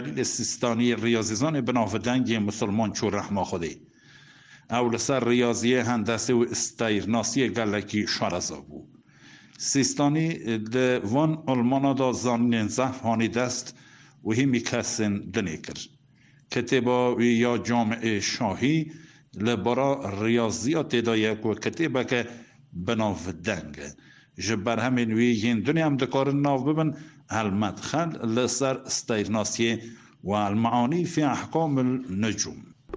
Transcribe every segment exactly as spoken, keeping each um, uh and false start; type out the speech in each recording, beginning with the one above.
سیستانی ریاضیزان بناودنگ مسلمان چو رحما خوده اول سر ریاضی هندسه و استیرناسی گلکی شارزا بود. سیستانی ده وان علمانا دا زانین زفانی دست و همی کسین دنی کر کتبا یا جامعه شاهی لبرا ریاضیات دا یک و کتبا که بناودنگ جبر همین وی ین دنیا هم دکار ناو ببن المدخل لسر استیرناسی و المعانی فی احکام النجوم.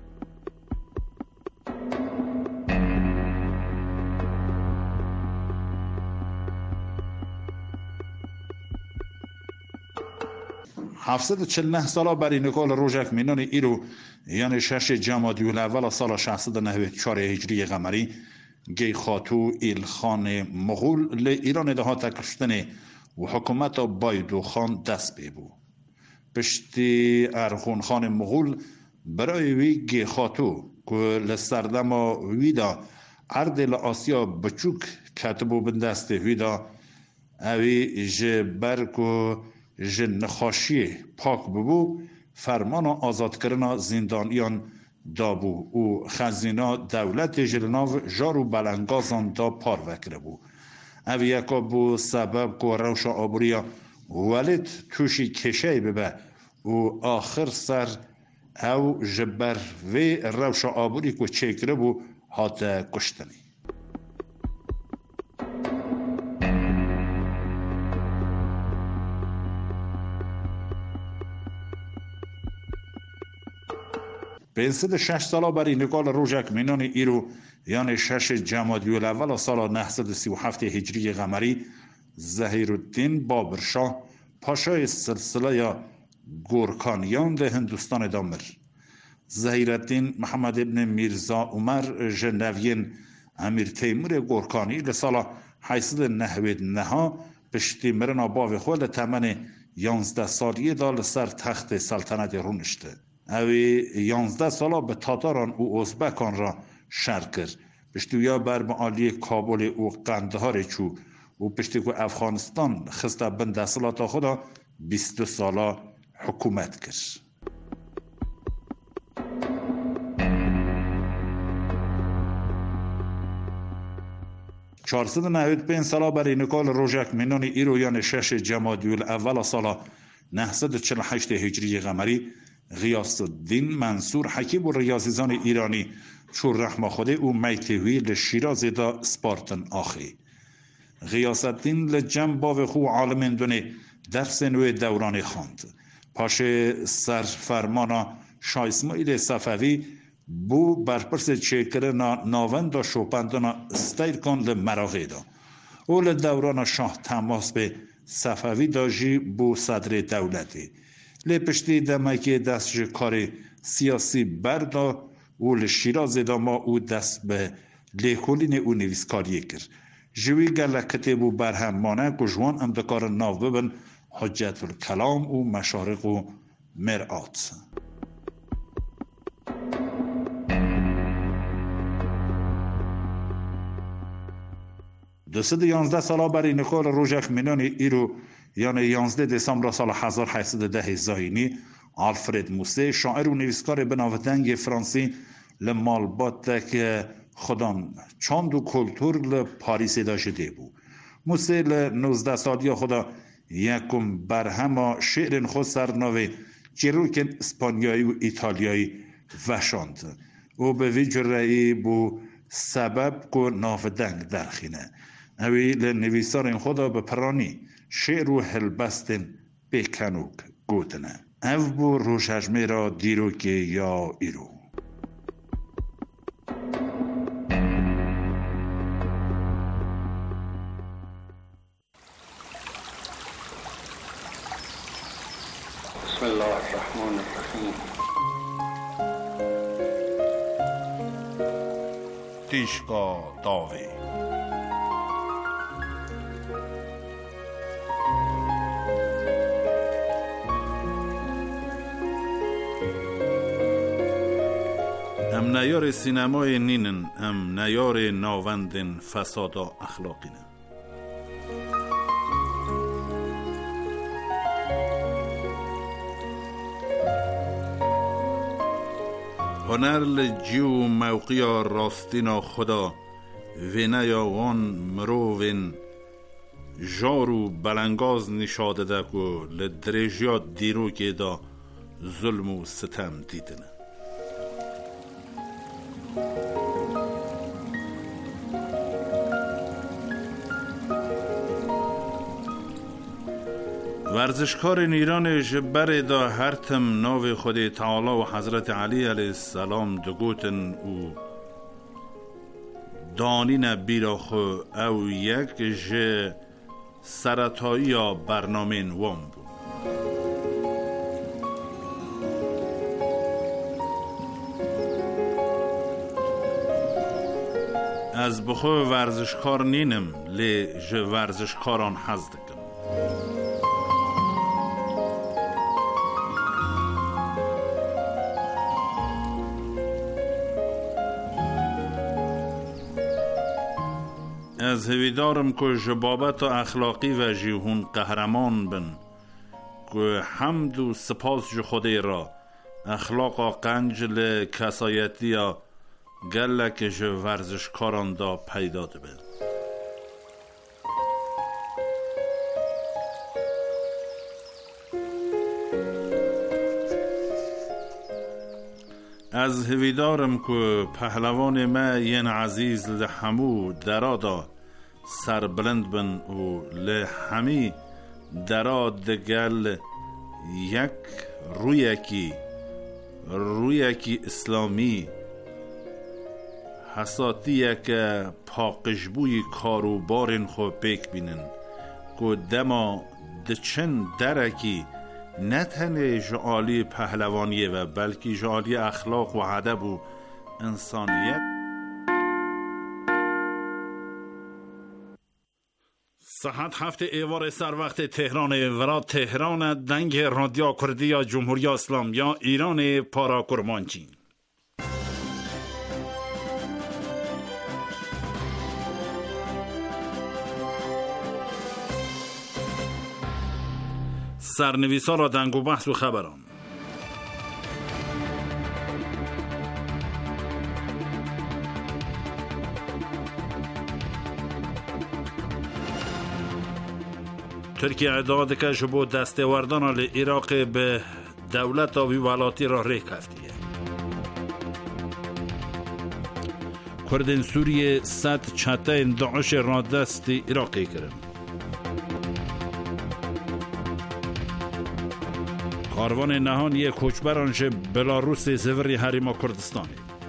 هفتصد و چهل و نه سالا بر نکال روژک مینان ایرو یعنی شش جمادی الاول سال ششصد و نود و چهار هجری قمری گی خاتو ایلخان مغول ل ایران ده تکشتن و حکومت بایدو خان دست بیبو. پشتی ارخون خان مغول برای وی گی خاتو که لسردم ویدا اردل آسیا بچوک کتبو بندست ویدا اوی جبر که جن نخاشی پاک ببو فرمان آزاد کردن زندانیان دابو و خزینا دولت جلناو جارو بلنگازان دا پار وکره بو. اوی یکا بو سبب که روش آبوریا ولد توشی کشه ببه و آخر سر او جبر و روش آبوری که چکره بو هات کشتنی. پنجصد و شش سالا بری نکال روژک مینان ایرو یعنی شش جمادی الاول سال نهصد و سی و هفت هجری قمری ظهیرالدین بابرشاه پاشای سلسله یا گورکانیان ده هندوستان دامر. ظهیرالدین محمد ابن میرزا عمر جنوین امیر تیمور گورکانی لسال هشتصد و نود و نه پشتی مرنا باو خود تمن یازده سالیه دال سر تخت سلطنت رونشته. اوی یازده سالا به تاتاران و ازبکان را شر کرد. پشتویا بر معالی کابل و قندهار چو و پشتی که افغانستان خسته بند اصلاتا خدا بیست و سالا حکومت کرد. چهارصد و نود و پنج سالا برای نکال روژک مینان ایرویان شش جمادی الاول سالا نهصد و چهل و هشت هجری قمری غیاث الدین منصور حکیم و ریاضیزان ایرانی چون رحمه خوده او میتوی لشیراز دا سپارتن آخی. غیاث الدین لجم باو خو عالم دونه درس نوی دورانی خواند. پاش سر فرمانا شاه اسماعیل صفوی بو برپرس چکر ناوند شوپندانا استیر کن لمراغی دا. او لدوران شاه تماس به صفوی داجی بو صدر دولتی. لپشتی دمکی دست کار سیاسی بردا و لشیراز دا ما او دست به لیکولین او نویسکاری کرد. جوی گل کتبو برهم مانه گجوان ام دکار ناو ببن حجت الکلام و مشارق و مرآت. دوصد و یازده سالا برای نکال روژک مینان ایرو یعنی یازده دسامبر سال هزار و هشتصد و ده زاینی آلفرد موسه شاعر و نویسکار بناودنگ فرانسی لمالبات که خودم چاند و کلتور لپاریس دا شده بو. موسه لنوزده سالی خدا یکم برهما شعر خود سرناوه جروکن اسپانیایی و ایتالیایی وشاند و به ویجرهی بو سبب که ناودنگ درخینه. اوی لنویسار خدا به پرانی شعر و هلبستن بکنوک گوتنه. او بو روشجمه را دیروک یا ایرو. بسم الله الرحمن الرحیم. تیشکا داوی هم نیار سینمای نینن هم نیار ناوندن فساد و اخلاقینن. هنر لجیو موقعی راستینا خدا وینه یا وان مروین جارو بلنگاز نشاده ده که لدرجیات دیرو که دا ظلم و ستم دیدنه. ورزشکار ایران جبر دا هرتم ناو خود تعالی و حضرت علی علیه السلام دگوتن و دانین بیرا خو او یک جه سرطایی یا برنامه وام بود. از بخو ورزشکار نینم لی جه ورزشکاران حز دکم. از هویدارم که جبابت اخلاقی و جیهون قهرمان بن که حمد و سپاس جو خودی را اخلاق قنج لکسایتی یا گلک جو ورزشکاران دا پیدا ده بن. از هویدارم که پهلوان ما ین عزیز لحمو درادا سر بلند بن و لحمی دراد دگل یک رویکی رویکی اسلامی حساتی یک پاقشبوی کارو بارن خو پیک بینن که دما دچن درکی نه تنه جعالی پهلوانیه و بلکه جعالی اخلاق و ادب و انسانیت. صحت هفته ایوار سر وقت تهران ورا تهران دنگ رادیو کردی یا جمهوری اسلام یا ایران پارا کرمانچی. سرنویسا را دنگ و بحث و خبران. ترکیه ادعا که جبو دستاوردان عراق به دولت آوی ولاتی را ریک هفتیه. کردن سوریه صد چته داعش را دست عراقی کرد. کاروان نهان یک کوچبرانش بلاروس زوری حریما کردستانی.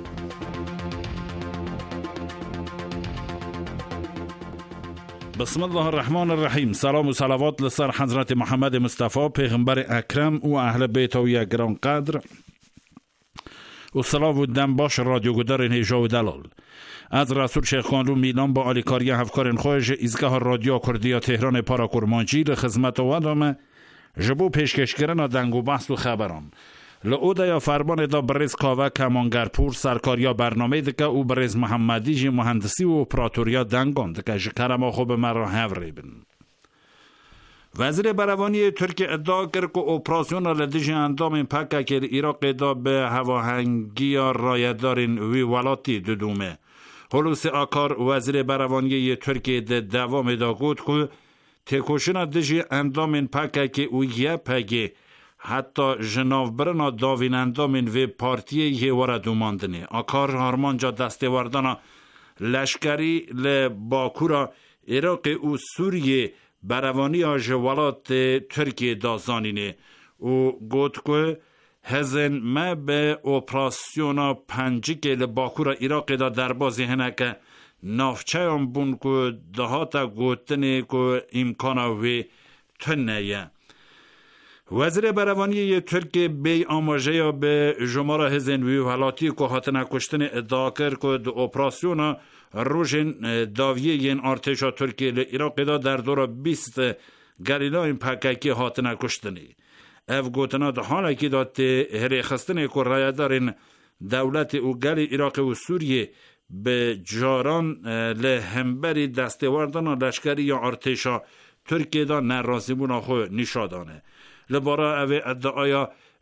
بسم الله الرحمن الرحیم. سلام و صلوات لسر حضرت محمد مصطفی پیغمبر اکرم و اهل بیت و گران قدر و سلام و دم باش رادیو گدار هیجا و دلال از رسول شیخ خانلو میلان با آلیکاری هفکارن خوش ایزگاه رادیو کردیا تهران پارا کرمانچی لخدمت و ادامه جبو پیشکش کردن دنگ و بحث و خبران لعوده یا فرمان دا برز کاوه کمانگرپور سرکاریا برنامه دکه او برز محمدی جی مهندسی و اپراتوریا دنگان دکه جکرما خوب مرا هفری بن. وزیر بروانی ترکیه ادعا کرد که اپراسیون لدیج اندام پکه که ایراق دا به هواهنگی رایدارین وی ولاتی دودومه. خلوص آکار وزیر بروانی ترکیه ده دوام دا گود که تکوشن دیجی اندام پکه که او یه پگه حتی جناف برنا داوین اندامین و پارتیه یه وردو ماندنه. آکار هارمانجا دستواردانا لشکری لباکورا عراق و سوریه بروانی آجوالات ترکیه دازانینه و گوت که هزن ما به اپراسیونا پنجی که لباکورا عراق دا دربازی هنه که نافچه هم بون که دهاتا گوتنه که امکانا و تنه. وزیر بروانی ترکیه بی آماجه یا به جمهور هزن وی ولاتی که هاتنه کشتن ادعا کرد که دو اپراسیون روژن داویه ین ارتشا ترکیه لعراق دا در دور بیست گریلا این پککی هاتنه کشتنی. اف گوتنا ده حالا که داد هری خستنه که رایدارین دولت او گل عراق و سوریه به جاران لهمبری دستواردان لشکری یا ارتشا ترکیه دا نرازی بونا خو نشادانه. لبارا او ادعایا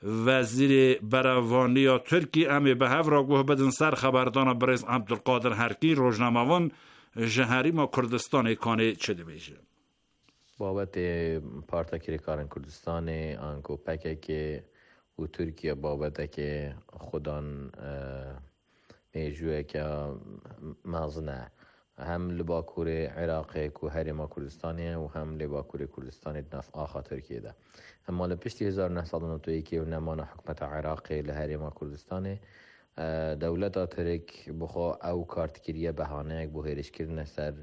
وزیر بروانی یا ترکی امی به هف را گوه بدن سر خبردان برز عبدالقادر هرکی روزنامه‌وان جهری ما کردستان کانه چه دیمیشه بابت پارتاکیری کارن کردستان آنکو پکه که و ترکیه بابت که خودان میجوه که مازنه هم لباکور عراق کو هرما کردستانیه و هم لباکور کردستان نف آخا ترکیه ده اما لپشتی هزار و نهصد و نود و یک و نمان حکمت عراق لهرما کردستانه دولت ترک بخوا او کارتگیریه بهانه بو هیرش کردن سر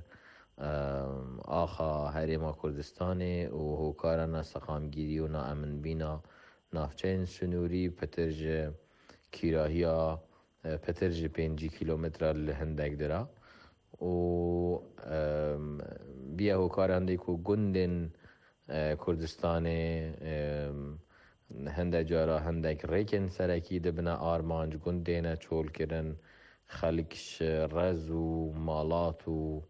آخا هرما کردستانه و هوکارن سقامگیری و ناامن بینا نافچین سنوری پترج کیراهیا پترج پنجی کیلومتر لهندک درا و بیا هوکارنده کو گندن کردستان هنده جارا هندک ریکن سرکی دبنا آرمانج گندینا چول کرن خلقش رز و مالات و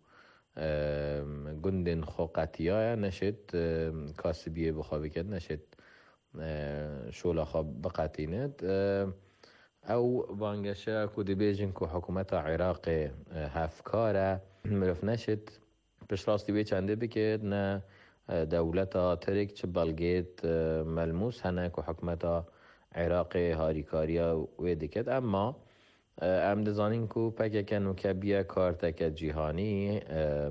گندن خوقتیای نشد کاسبیه بخوابی کد نشد شولا خواب بقاتیند او بانگشه کو دی بیجن کو حکومت عراق هفکاره مرف نشد پش راستی بی چنده بکد نه دولت ترک چه بلگیت ملموس هنه که حکمت عراق هاریکاریا ویده کد اما ام دزانین که پکه کنو که بیا کارتک جیهانی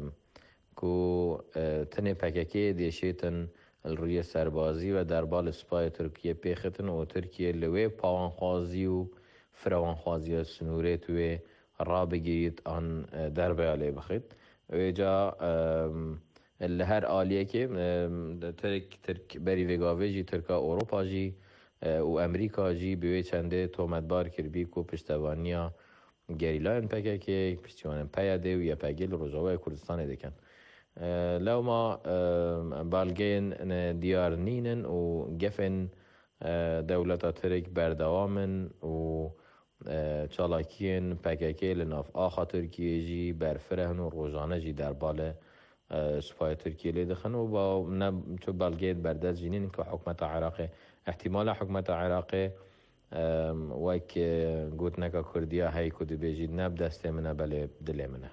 که تنه پکه که دیشیتن روی سربازی و دربال سپای ترکیه پیختن و ترکیه لوی پاوانخوازی و فروانخوازی سنوره توی را بگیرید آن دربه علی بخید و جا اللي هر آلیه که ترک ترک بری وگاوه جی ترکا اروپا جی و امریکا جی بیوی چنده تومت بار کربی کو پشتوانیا گریلان پکه که پشتوان پیاده و یا پگیل روزاوه کردستان دکن لو ما بالگین دیار نینن و گفن دولت ترک بردوامن و چالاکین پکه که لناف آخا ترکیه جی برفرهن و روزانه جی در بال سپای ترکیه لی دخن و با نه چو بلگیت بردست جینین که حکمت عراق احتمال حکمت عراق وک گوت نکا کردیا هی کدی بیجید نب دست منه بله دل منه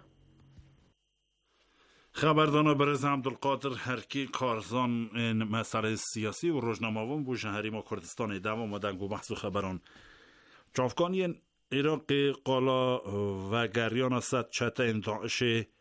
خبردان برز عبدالقادر هرکی کارزان مسئله سیاسی و روزنامه‌وان بو شهری ما کردستان دوام و دنگو بحث و خبران چافکانی عراق قالا و گریان صد چته انتعاش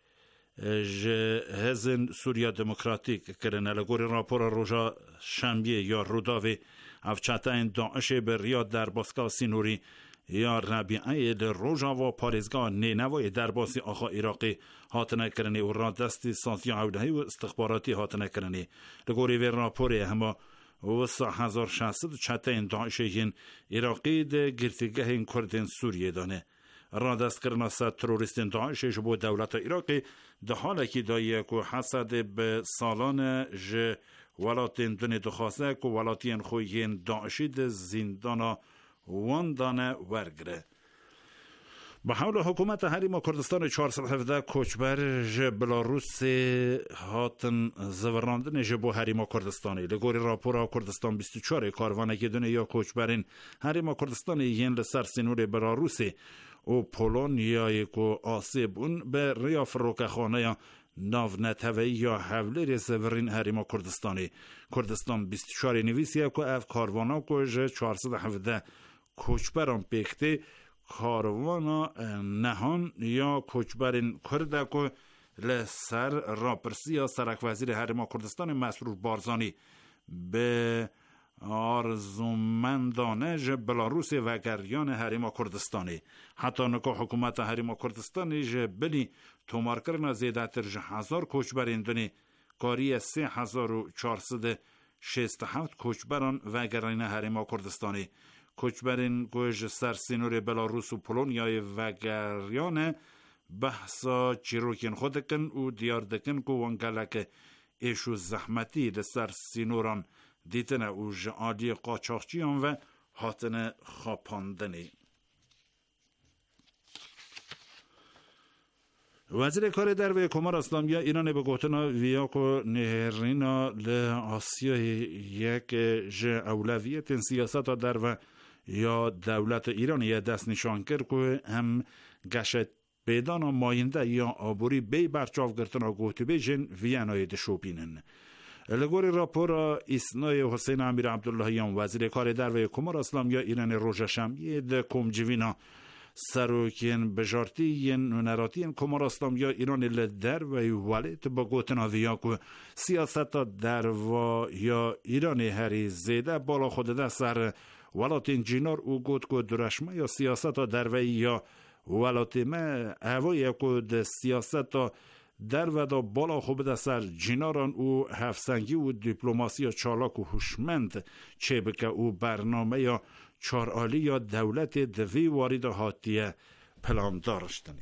هزن سوریا دموکراتیک کرن لگوری راپور روژا شنبیه یا روداوی افچته این داعش به ریاد در باسکا سینوری یا ربیعه در روژا و پارزگاه نینوای در باسی آخا عراقی هاتنه کرنی و را دستی سازی عودهی و استخباراتی هاتنه کرنی لگوری وی راپوری همه و سه هزار و ششصد چته این داعش این عراقی در گرتگه این کردین سوریه دانه را دست کرنا صد تروریستین داعشش بو دولت عراقی ده حاله که دایه که حسد به سالان ج ولاتین دونه دخواسته که ولاتین خویین داعشی ده زندانا واندانه ورگره به حول حکومت حریم کردستان چهارصد و هفده کوچبر ج بلاروس هاتن زوراندن ج بو حریم کردستانی لگوری راپورا کردستان بیست و چهار کاروانه که دونه یا کوچبرین حریم کردستان یین لسر سینور بلاروسی و پولونیای کو آسیبون به ریا فروکخانه یا ناو نتوی یا حوله رسورین حریم کردستانی کردستان بیست و چهار نویسیه که اف کاروانا که ج چهارصد و هفده کوچبران پیکته کاروانا نهان یا کوچبرین کرده که لسر راپرسی یا سرک وزیر حریم کردستان مسرور بارزانی به آرزومندانه ج بلاروس و گریان حریم کردستانی حتی نکو حکومت حریم کردستانی ج بلی تومار کرنا زیده تر ج هزار کوچبرین دونی کاری سه هزار و چهارصد شست هفت کوچبران و گریان حریم کردستانی کوچبرین گوش سر سینور بلاروس و پولونیای و گریان بحثا چیروکین خودکن و دیار دکن که وانگلک ایشو زحمتی لسر سینوران دیتنه او جعالی قاچاقچیان و هاتنه خاپاندنی وزیر کار در و کمار اسلامی ایران به گفتن ویاکو نهرینا لآسیا یک ج اولویت سیاست در و یا دولت ایران یا دست نشان کرد که هم گشت بیدان و ماینده یا آبوری بی برچاو گرتن و گوتی بیجن ویانای دشوپینن. لگوری راپور ایسنای حسین امیر عبداللهیان وزیر کار در و کمار اسلامی ایران روژه شنبه ده کمجوینا سروکین بجارتین و نراتین کمار اسلامی ایران لدر و ولید با گوتن آویا که سیاست در و یا ایران هری زیده بالا خود ده سر ولاتین جینار او گوت که درشمه یا سیاست در و یا ولاتیمه هوایی که سیاست در و دا بالا خوب ده سر جیناران او هفسنگی و دیپلماسی چالاک و هوشمند چه بکه او برنامه یا چارعالی یا دولت دوی وارد هاتیه پلان دارشتنی.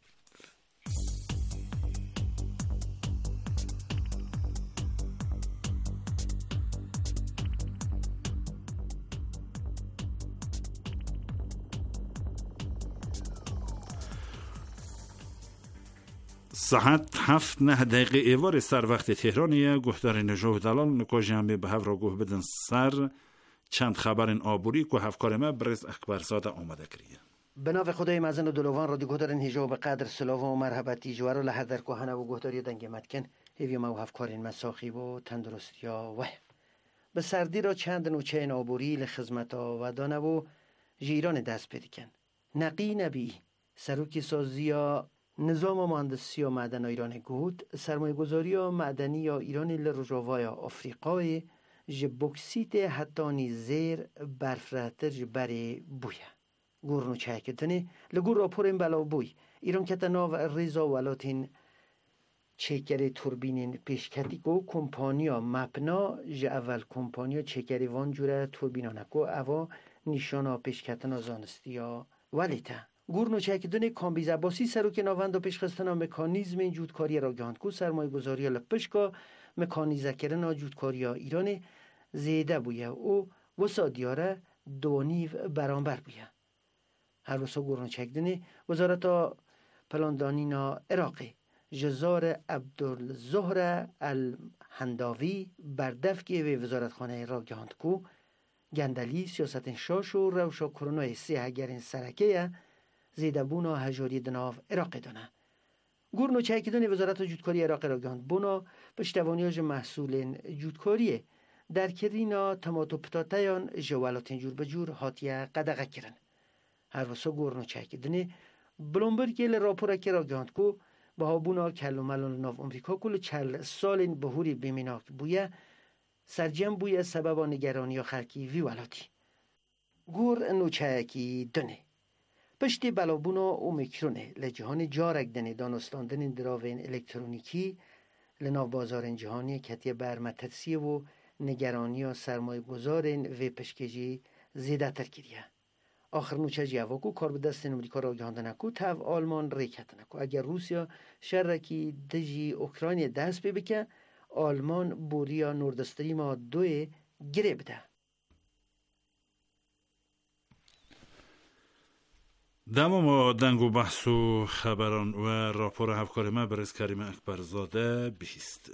ساعت هفت نه دقیقه ایوار سر وقت تهرانیه. گهدار نجوه دلال نکو جمعه به هفت را گوه بدن سر چند خبر این آبوری که هفکار ما برز اخبارزاده آمده کریه. به نام خدای مزن و دلوان را دی گهدارن هجا به قدر سلاو و مرحبتی جوار و لحر در کوهنه و گهداری دنگ مدکن هیوی ما و هفکارین مساخی و تندرستی و به سردی را چند نوچه این آبوری لخزمت و دانه و جیران دست پیدکن. نقی نبی سروکی سازی یا نظام و مهندسی و معدن ایران گود سرمایه گذاری یا معدنی یا ایران لرجاوای آفریقای جبوکسیت حتانی زیر برفرهتر جبری بویه گورنو چهکتنی لگور راپور این بلا بوی ایران کتنا و ریزا ولاتین چکر توربینین پیشکتی کو کمپانیا مپنا ج اول کمپانیا چکری وان جوره توربینانکو اوا نشانا پیشکتنا زانستیا ولیته گورنو چکدن کامبیز عباسی سروک ناوند و پیشخستنا مکانیزم جودکاری را گاندکو سرمایه گذاری لپشکا مکانیزه کرنا جودکاری ایران زیده بویه او وسا دیاره دونیو برانبر بویه هر وسا گورنو چکدن وزارت پلاندانینا عراقی جزار عبدالزهر الهنداوی بردفکی و وزارتخانه را گاندکو گندلی سیاست شاش و روشا کرونای سیه گرین سرکه زیده بونا هجاری دناف عراق دانه گورنو چهکیدن وزارت جودکاری عراق را گاند بونا پشتوانیاج محصول جودکاریه در کرینا تماتو پتاتیان جوالاتین جور بجور هاتیه قدقه کرن هر وسا گورنو چهکیدن بلومبرگ راپورا که را گاند کو با بونا کلو ملون ناف امریکا کل چل سال بهوری بمیناک بویه سرجم بویه سبب نگرانی یا خلکی وی ولاتی گور نوچهکی دنه پشتی بلابونا اومیکرونه لجهان جارک دنه دانستاندن دراوین الکترونیکی لناو بازار جهانی کتی برمترسی و نگرانی و سرمایه گذارین و پشکجی زیده تر کریه آخر نوچه جواکو کار به دست امریکا را گاندنکو تاو آلمان ریکتنکو اگر روسیا شرکی دجی اوکراینی دست ببکه آلمان بوریا نوردستریم دوی گره بده دمو ما دنگ و بحث و خبران و راپور هفکار ما برز کریم اکبرزاده بیست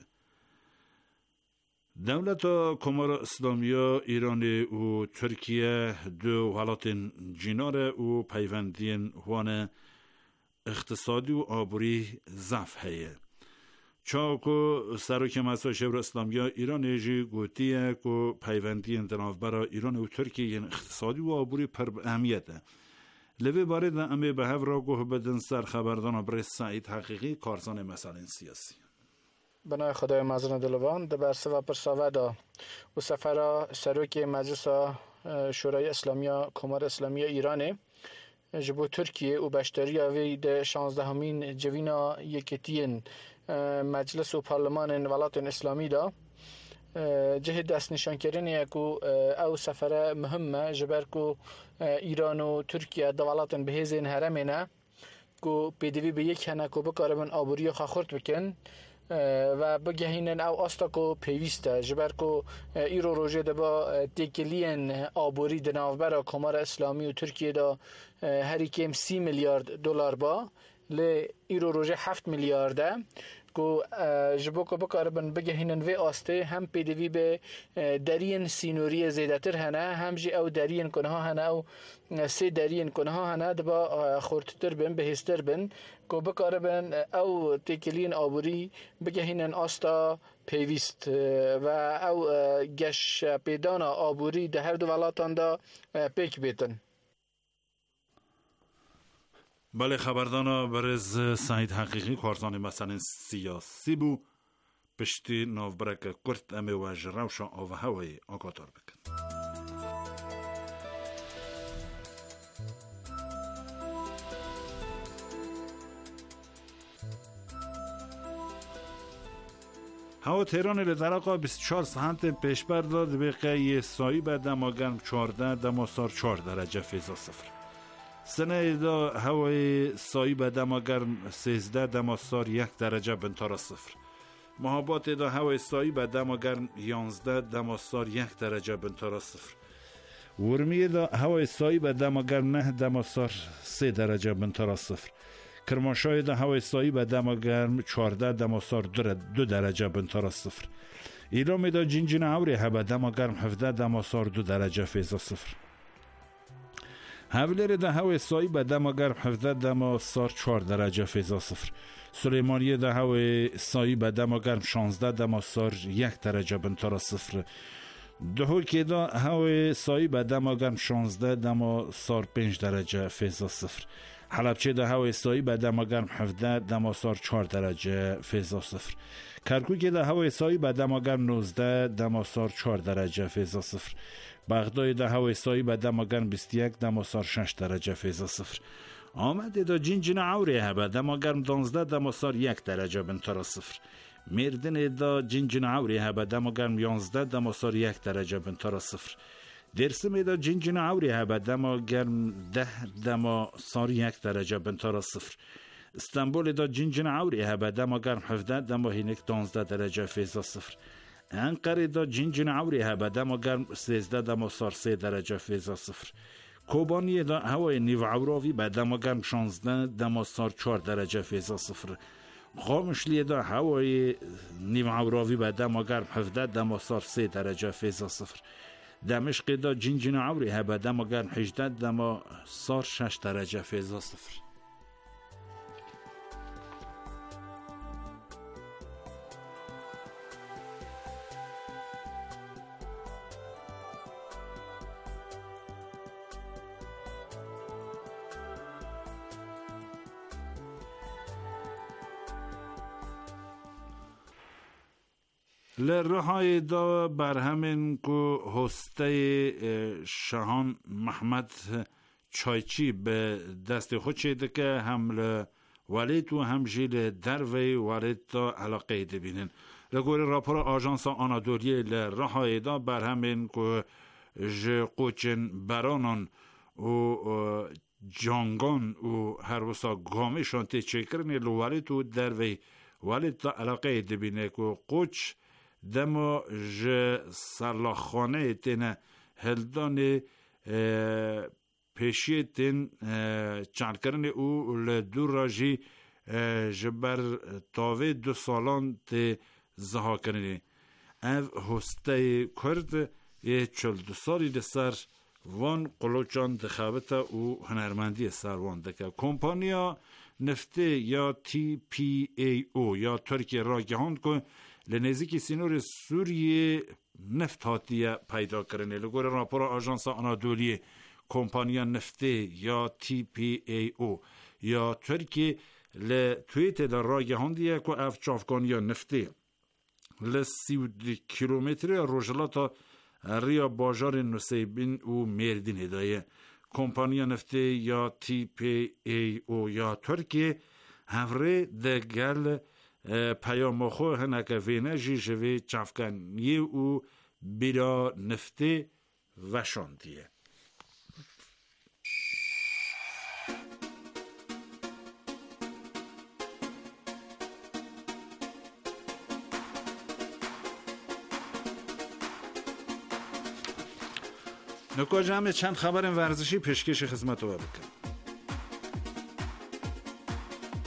دولت کمار اسلامی ایران و ترکیه دو حالات جینار و پیوندین وان اقتصادی و آبوری ضعف هیه چاکو سروک مسا شبر اسلامی ایران جی گوتیه که پیوندین دناف برا ایران و ترکیه اقتصادی و آبوری پر اهمیته لوی بارد امی به هف را گوه بدن سر خبردان برس سعید حقیقی کارزان مسائل سیاسی بنای خدای مزن دلوان دبر سوا پرساوه دا و سفر سروک مجلس شورای اسلامی کمار اسلامی ایرانه جبو ترکیه و بشتری وی ده شانزدهمین جوینا یکتین مجلس و پارلمان ولایت اسلامی دا جهت دست نشان کردن کو او سفر مهمه جبر کو ایران و ترکیه دولتن به هزین هرمینه کو پیدوی به یک هنه کو بکاربن آبوری خاخورت بکن و بگهینن او آستا کو پیوسته جبر کو ایرو روژه دبا تکلین آبوری دناوبر کمار اسلامی و ترکیه دا هری کم سی میلیارد دلار با ل ایرو روزه هفت میلیارده کو جبو کو بکاربن بگه هینن وی آسته هم پی دی وی به درین سینوری زیادتر هنه هم جی او درین کنه ها هنه او سه درین کنه ها هنه دبا خورتتر بن بهستر بن کو بکاربن او تکلین آبوری بگه هینن آستا پیویست و او گش پیدان آبوری ده هر دو ولاتان دا پیک بیتن. بله خبردانا برز سعید حقیقی کارزان مسئله سیاسی بو پشتی نوبرک کرد امه و جراوشا آوه هوای آگادار بکن. هوا تهران لدرقا بیست و چهار ساعت پیش برداد به قیه سایی به دما گرم چهارده دما سار چهار درجه فیضا صفر. سنه دا هوای سایی به دما گرم سیزده دما سار یک درجه بنتارا صفر. محابات دا هوای سایی به دما گرم یانزده دما سار یک درجه بنتارا صفر. ورمی دا هوای سایی به دما گرم نه دما سار سه درجه بنتارا صفر. کرمانشاه دا هوای سایی به دما گرم چهارده دما سار دو درجه بنتارا صفر. ایلام دا جنجن عوری هبه دما گرم هفده دما سار دو درجه فیضا صفر. حویلر ده هوای سایی به دما گرم هفده دما سار چهار درجه فیضا صفر. سلیمانیه ده هوای سایی به دما گرم شانزده دما سار یک درجه بنتارا صفر. دهوکی ده هوای سایی به دما گرم شانزده دما سار پنج درجه فیضا صفر. حلبچه ده هوای سایی به دما گرم هفده دما سار چهار درجه فیضا صفر. کرکوک ده هوای سایی به دما گرم نوزده دما سار چهار درجه فیضا صفر. بغداد ده هوای سایی به دما گرم بیست و یک دما سار شش درجه فیضا صفر. آمده دا جنجن عوری هبه دما گرم دانزده دما سار یک درجه بنتارا صفر. مردن دا جنجن عوری هبه دما گرم یانزده دما سار یک درجه بنتارا صفر. درسم دا جنجن عوری هبه دما گرم ده دما سار یک درجه بنتارا صفر. استانبول دا جنجن عوری هبه دما گرم هفده دما هینک دانزده درجه فیضا صفر. انقره دا جنجن عوری هبه دما گرم سیزده دما سار سه درجه فیضا صفر. کوبانی دا هوای نیو عوراوی به دما گرم شانزده دما سار چهار درجه فیضا صفر. قامشلی دا هوای نیو عوراوی به دما گرم هفده دما سار سه درجه فیضا صفر. دمشق دا جنجن عوری هبه دما گرم هجده دما سار شش درجه فیضا صفر. لرهای دا بر همین که هسته شاهان محمد چایچی به دست خود شده که هم ولید و هم جیل دروی ولید دا علاقه ده بینن. لگوری راپور آژانس آنادولی لرهای دا بر همین که جقوچن برانان و جانگان و هر وسا گامیشان تیچه کرنی لولید و دروی ولید دا علاقه ده بینه که قوچ دما ج سرلاخانه تن هلدان پیشی تن چند کرن او لدو راجی جبر تاوه دو سالان ت زها کرنی او هسته کرد یه چل دو سالی دسر وان قلوچان دخابتا او هنرمندی سر وان دکه کمپانیا نفته یا تی پی ای او یا ترکیه را گهاند که لنزیکی سینور سوریه نفت هاتیه پیدا کرنه. لگور راپور آژانس آنادولی کمپانیا نفته یا تی پی ای او یا ترکیه لتویت در را گهاندیه که اف چافگانیا نفته لسی و دی کیلومتر روژلاتا ریا باجار نسیبین و مردین هدایه. کمپانیا نفته یا تی پی ای او یا ترکیه هفره دگل پیام خو هنک وینه جی جوی چافگانیه و بیرا نفته وشاندیه. نکو جمع چند خبر ورزشی پیشکش خدمت رو بکنم.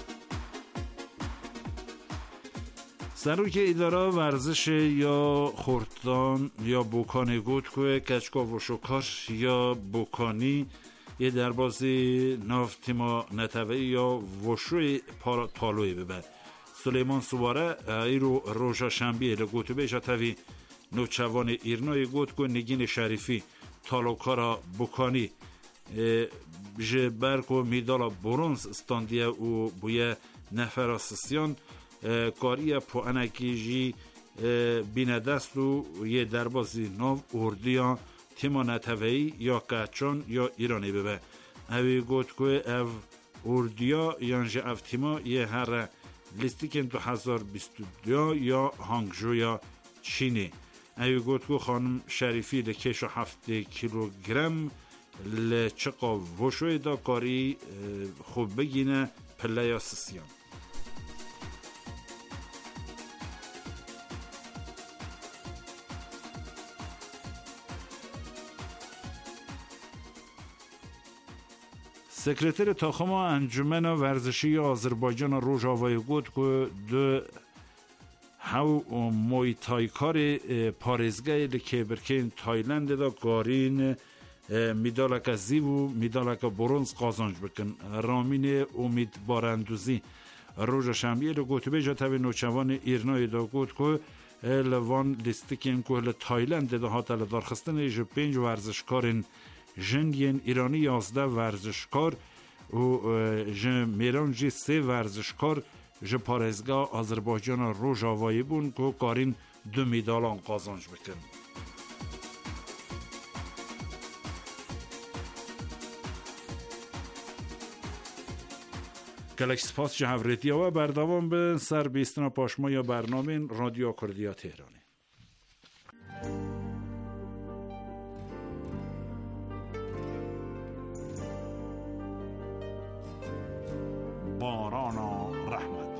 سروک اداره ورزش یا خردان یا بوکان گوت که کچکا و شکار یا بوکانی یه دربازی ناف تیما نتوی یا وشوی تالوی ببر سلیمان سواره ایرو روژا شنبیه لگوتو بیشا تاوی نوچوان ایرنای گوت که نگین شریفی تالوکارا بوکانی جه برکو میدالا برونز استاندیه و بویه نفر اساسیان کاری پوانکی جی بینه دست و یه دربازی ناو اردیا تیما نتوی یا کچان یا ایرانی ببه اوی گوت که او اردیا یانجه او تیما یه هر لیستیکن دو هزار بیست و دو یا هانگجو یا چینی اوی گوت که خانم شریفی لکش و هفت کیلوگرم لچقا وشوی دا کاری خوب بگینه پله یا سسیان سکرتر تاخم انجمن ورزشی آذربایجان روژاوای گوت که دو هاو مویتایکار پارزگاه لکه برکین تایلند دا گارین میدالک زیو و میدالک برونز قازانج بکن رامین امید باراندوزی روژا شنبیه لگوت بیجا تاوی نوچوان ایرنای دا گوت که لوان لیستیکین که لتایلند دا هاتا لدارخستن ایجا پینج ورزشکارین جنگین ایرانی یازده ورزشکار و جن میران جی سه ورزشکار جه پارزگاه آذربایجان روژاوایی بون که کارین دو میدالان قازانج بکن کلک سپاس جه هفریتی و بردوان به سر بیستنا پاشما یا برنامه رادیو کردیا تهرانی باران و رحمتی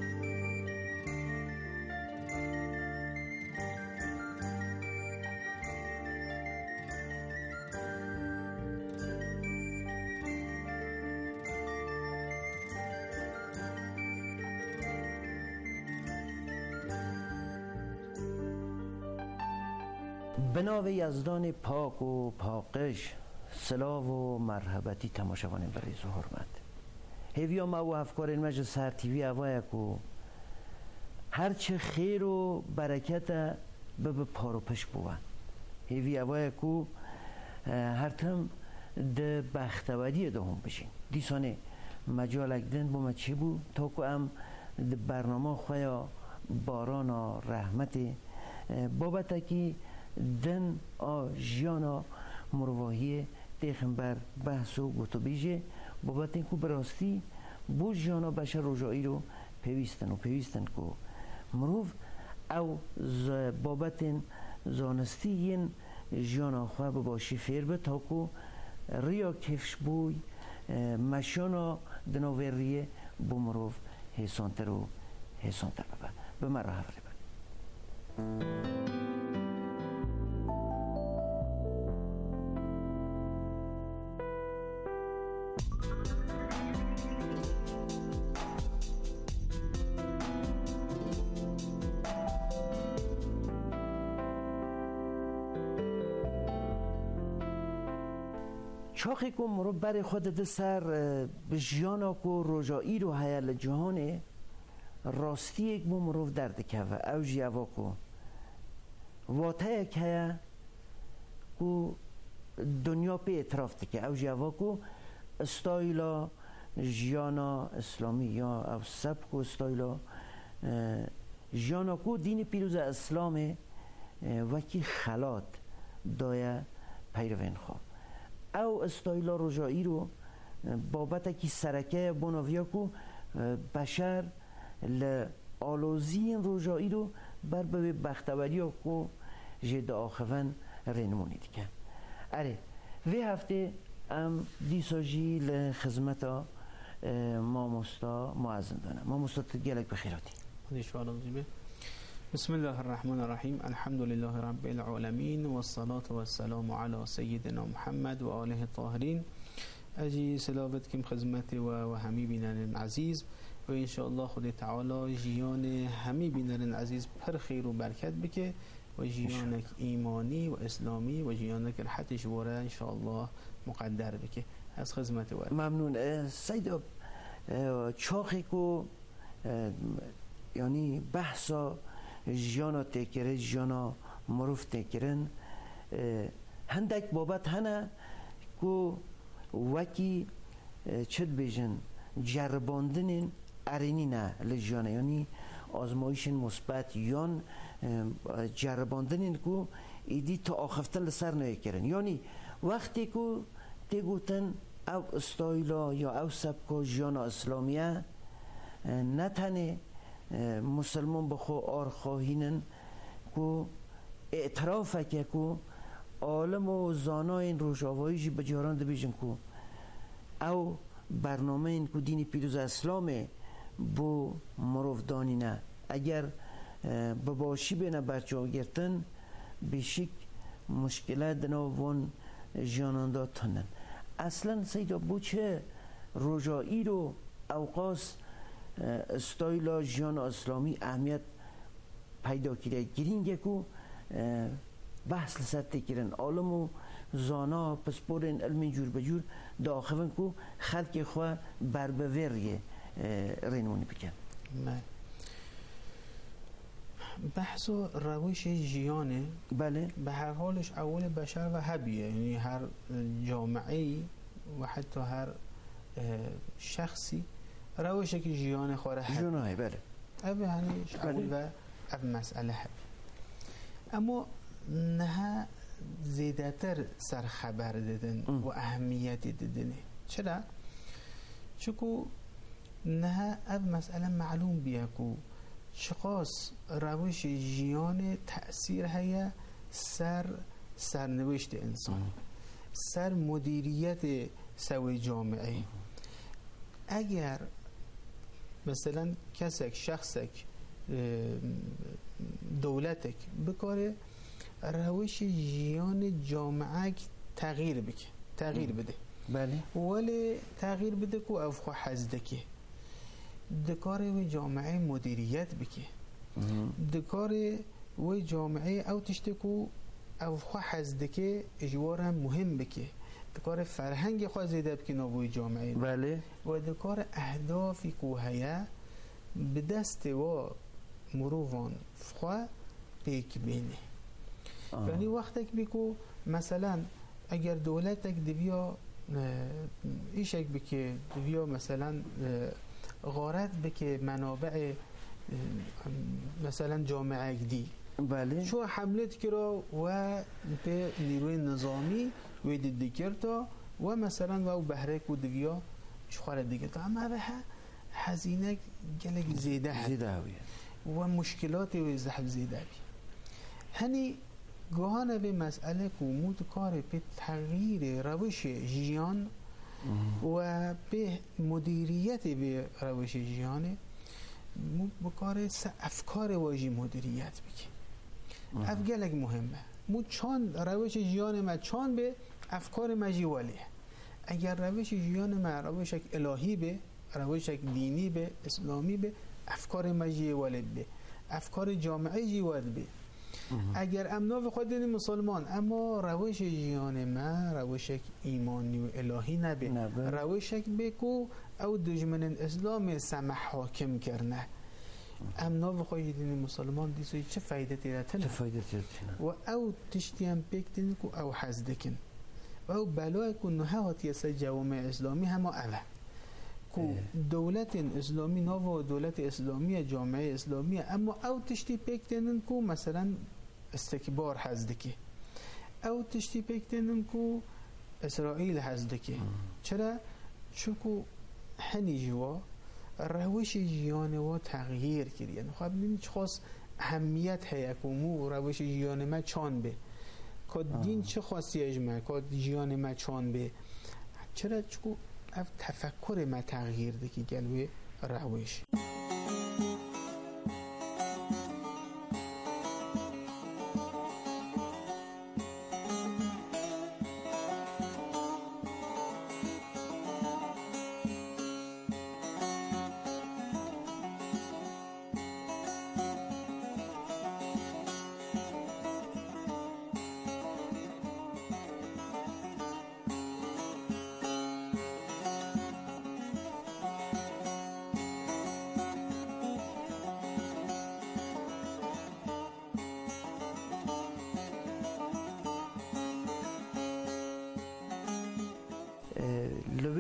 بناو یزدان پاک و پاکش سلاو و مرحبتی تماشاوانین برای زو حرمت هیویا ما و افکار مجل سر تیوی اوای کو هرچه خیر و برکت به به پارو پش بوان هیوی اوای کو هر تم ده بختوری ده هم بشین دیسانه مجال اکدن بوم چی بو تا که ام ده برنامه خواه باران و رحمت بابتا که دن آ جیانا مرواهی دیخن بر بحث و گوتو بیجه بابت این که براستی بو جانا بشر رجایی رو پیوستن و پیوستن که مروف او بابت این زانستی این جانا خواه بباشی فیر به تا که ریا کفش بوی مشانا دناوریه بو مروف حسانتر و حسانتر ببن به من را حفظ ببن چاخی که مرو بر خود ده سر به جیانا که رجایی رو حیال جهانه راستی یک بو مرو درد که و او جیوا که واته که که دنیا پی اعتراف که او جیوا که استایلا جیانا اسلامی یا او سبک و استایلا جیانا که دین پیروز اسلام وکی خلات دایه پیروین خواه او استایلا رجایی رو بابت کی سرکه بناویا کو بشر ل آلوزی رجایی رو بر به بختوری کو جد آخوان رنمونی دیگه اره وی هفته ام دیساجی ل خدمتا ما مستا معظم دانم ما مستا گلک بخیراتی بسم الله الرحمن الرحیم الحمد لله رب العالمین و الصلاة و السلام علی سیدنا محمد و آله الطاهرین اجی سلاوت کم خدمت و همی بینان عزیز و انشاءالله خود تعالی جیان همه بینرین عزیز پر خیر و برکت بکه و جیانک ایمانی و اسلامی و جیانک رحتش وره انشاءالله مقدر بکه. از خدمت وره. ممنون سید چاخی کو یعنی بحثا جیانا تکره جیانا مروف تکرن هندک بابت هنه کو وکی چد بیجن جرباندن ارینی نه لجیانه یعنی آزمایش مثبت یان جرباندن کو ایدی تا آخفتن لسر نوی کرن یعنی وقتی کو تگوتن او استایلا یا او سبکا جیان اسلامیه نتنه مسلمان بخو آرخواهینن کو اعتراف که کو عالم و زانای این روشاواییشی بجاران ده بیشن کو او برنامه این کو دین پیروز اسلامه بو مروفدانی نه اگر بباشی بینه برچه گرتن بشک مشکلات دنا وان جانانده تنن. اصلا سیدا بو چه رجایی رو اوقاس استایلا جان اسلامی اهمیت پیدا کرده گرینگه کو بحث لسته کرن عالم و زانا پسپورن علم جور بجور داخلن کو خلق خواه بربوریه رینونی بکن. بحث و روش جیانه بله به هر حالش اول بشر و هبیه یعنی هر جامعه و حتی هر شخصی روشی که جیان خوره هبیه جیانه بله اوه هنیش اول و او مسئله هبیه اما نه زیده تر سر خبر دادن و اهمیت دادنه. چرا؟ چکو نه او مسئله معلوم بیه که چقاس روش جیان تأثیر هیا سر سرنوشت انسان سر مدیریت سوی جامعه. اگر مثلا کسک شخصک دولتک بکاره روش جیان جامعه تغییر بکه تغییر بده بله ولی تغییر بده که او خو حزدکه دکار و جامعه مدیریت بکه دکار و جامعه او تشتکو او خو حزدکه اجوارا مهم بکه دکار فرهنگ خو زیده بکه نوی جامعه بله و دکار اهدافی که هیا به دست و مروفان خو پیک بینه. یعنی وقتی که بکو مثلا اگر دولتک دویا ایشک بکه دویا مثلا غارت بکه منابع مثلا جامعه دی بله شو حملت کرا و به نیروی نظامی و دیدکرتا و مثلا و بهرک و دویا شخوار دیگه تا اما به هزینه گلک زیده زیده و مشکلات و زحب زیده بی هنی گاهانه به مسئله که مود کار به تغییر روش جیان و به مدیریت به روش جیانه مود بکار افکار واجی مدیریت بکی افگلک مهمه مود چان روش جیان ما چان به افکار مجیوالیه. اگر روش جیان ما روشک الهی به روشک دینی به اسلامی به افکار مجیوالی به افکار جامعه جیواد به اگر امنا خود مسلمان اما روش جیان ما روشک ایمانی و الهی نبه, نبه. روشک بکو او دجمن اسلام سمح حاکم کرنه امنا خود مسلمان دیسوی چه فایده تیرتنه چه فایده تیرتنه و او تشتیم بکتن کو او حزدکن و او بلای کو نهاتی سه جوامع اسلامی همه اوه کو دولت اسلامی نو دولت اسلامی جامعه اسلامی اما او تشتی پکتنن کو مثلا استکبار حزدکی او تشتی پکتنن کو اسرائیل حزدکی چرا؟ چونکو هنی جوا روش جیان و تغییر کردن خب ببینید چه خاص اهمیت هیا که مو روش جیان ما چان به که دین چه خاصی اجمه که جیان ما چان به چرا؟ چونکو اف تفکر ما تغییر ده که گلوه روش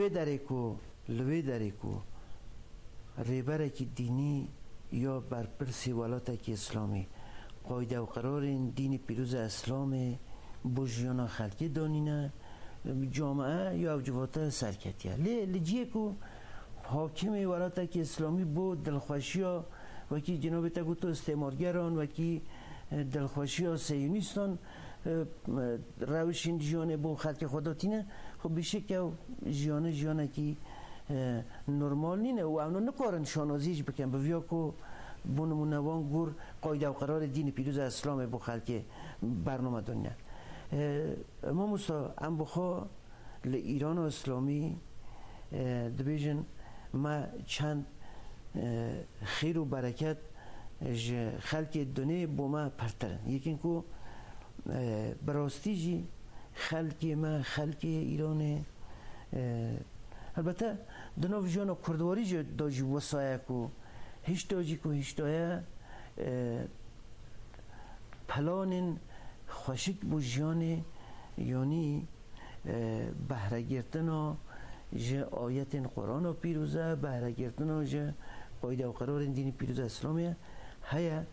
لوی دریکو لوی دریکو ریبره که دینی یا بر پرسی ولایت که اسلامی قاعده و قرار این دین پیروز اسلام بوجیانا خلقی دانینه جامعه یا اوجواته سرکتیه لی لجیه که حاکم ولایت که اسلامی بود دلخوشی ها و که جناب تگو تو استعمارگران و که دلخوشی ها سیونیستان روش این جیانه با خلق خدا تینه خب بشه که جیانه جیانه که نرمال نینه و اونا نکارن شانازیش بکن بویا که بونمون نوان گور قاعده و قرار دین پیروز اسلام با خلق برنامه دنیا ما مستا ام بخوا لإیران و اسلامی دبیجن ما چند خیر و برکت خلق دنیا با ما پرترن یکی اینکو براستی جی خلق ما خلق ایران البته دنو جان کردواری جو داجی وسایه کو هیچ داجی کو هیچ دایه پلان خوشک بوجیان یعنی بهره گرتنا جه آیت قرآن پیروزه بهره گرتنا جه قاعده و قرار دین پیروز اسلامیه هیا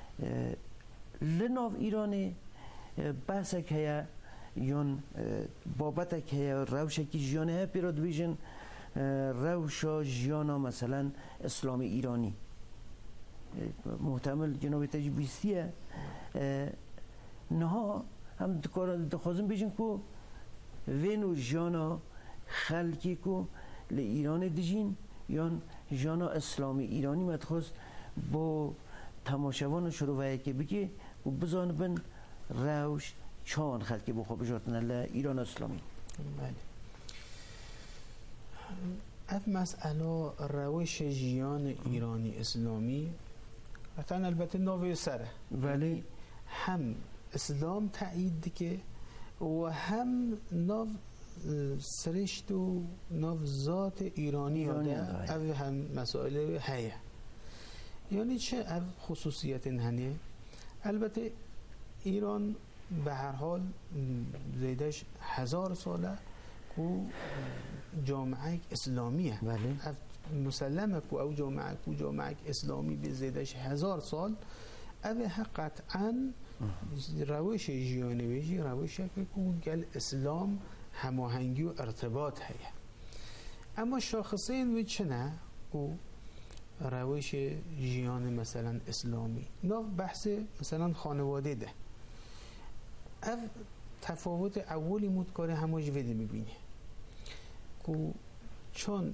لناف ایران بحثک هیا یون بابتک هیا روشکی جیانه هیا پیراد بیجن روشا جیانا مثلا اسلام ایرانی محتمل جناب تجبیستیه نها هم دخوازم بیجن که وینو جانا خلقی که لی ایران دیجین یا جانا اسلامی ایرانی مدخواست با تماشاوان شروعه که بگی و بزان بن روش چان خلقی بخوا بجارتن لی ایران اسلامی بله اف مسئله روش جیان ایرانی اسلامی وطن البته نوی سره ولی هم اسلام تایید که و هم نو سرشت و نو ذات ایرانی هده او هم مسائل هیه یعنی چه او خصوصیت هنیه البته ایران به هر حال زیدش هزار ساله که جامعه اسلامیه بله مسلمه که او جامعه که جامعه اسلامی به زیدش هزار سال او قطعا روش جیانه بیشی روشه که گل اسلام هماهنگی و ارتباط هیه اما شاخصه این وی چنه که روش جیان مثلا اسلامی نه بحث مثلا خانواده ده او تفاوت اولی مدکاره هماش ویده میبینه که چون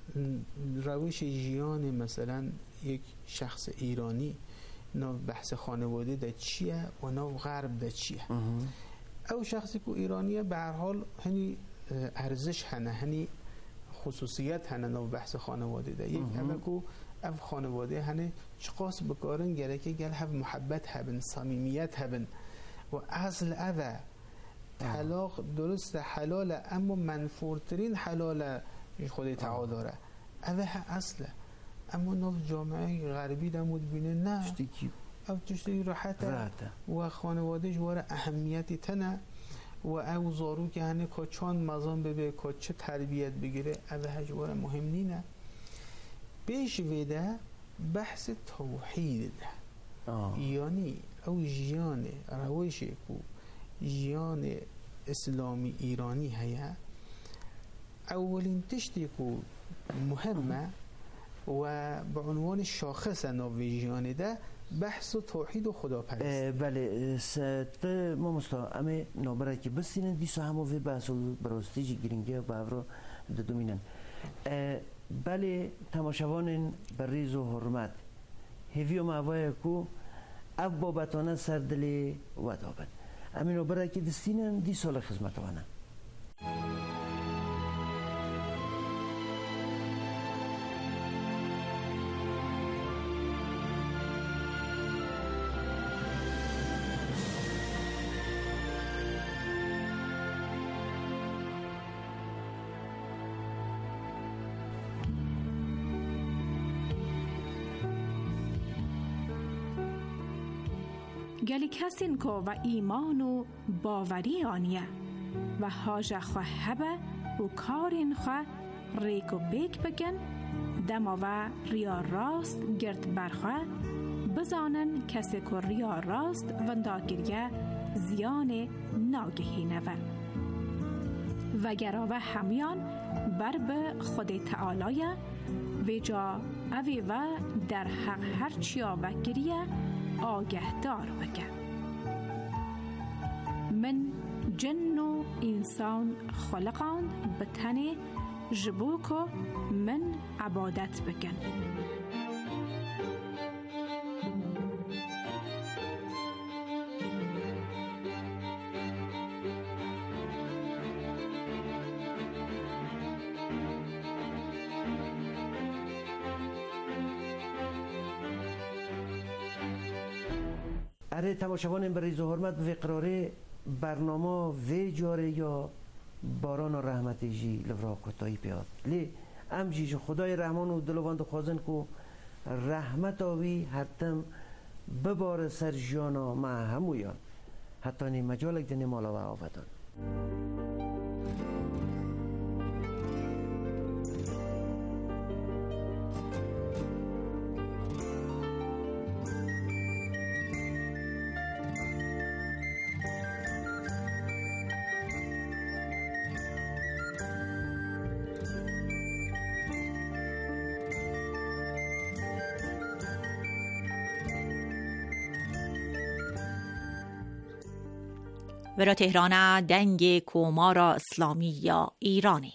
روش جیان مثلا یک شخص ایرانی نه بحث خانواده ده چیه و نه غرب ده چیه او شخصی که ایرانیه به هر حال هنی ارزش هنه هنی خصوصیت هنه نه بحث خانواده ده یک همه که او خانواده هنه چقاس بکارن گره که گل هف محبت هبن صمیمیت هبن و اصل اوه طلاق درست حلاله اما منفورترین حلاله خود تعالی داره اوه اصله اما نو جامعه غربی دمود بینه نه او تشتی راحته و خانواده جوار اهمیتی تنه و او زارو که هنه که چان مزان ببه که چه تربیت بگیره اوه جوار مهم نینه بیش ویده بحث توحید ده آه. یعنی او جیان روش کو جیان اسلامی ایرانی هیا اولین تشتی که مهمه و به عنوان شاخص نوی جیان ده بحث و توحید و خداپرستی بله ست ما مستا اما نابره که بستینن دیسو همو وی بحث و براستی جی گرینگه و باورو ددومینن بله تماشاوان بریز و حرمت هیوی و معوای کو اب بابتانه سردلی و دابد اما نابره که دستینن دی سال خدمت وانه گلی کسین کو و ایمان و باوری آنیه و حاج خواه هبه و کارین خواه ریک و بیک بکن دما و ریا راست گرد برخواه بزانن کسی که ریا راست ونداگریه زیان ناگهی نوه و گراوه همیان بر به خود تعالیه و جا اوی و در حق هر چیا وگریه آگه دار بگه من جن و انسان خلقاند به تنه جبو که من عبادت بکن اره تماشاوان برای حرمت به قراره برنامه وی جاره یا باران و رحمت جی لورا کتایی پیاد لی ام جی خدای رحمان و دلواند خوازن کو رحمت آوی حتم ببار سر جانا مع همویان حتی نی مجالک دنی مالا و آفدان ورا تهران دنگ کومارا اسلامی یا ایرانی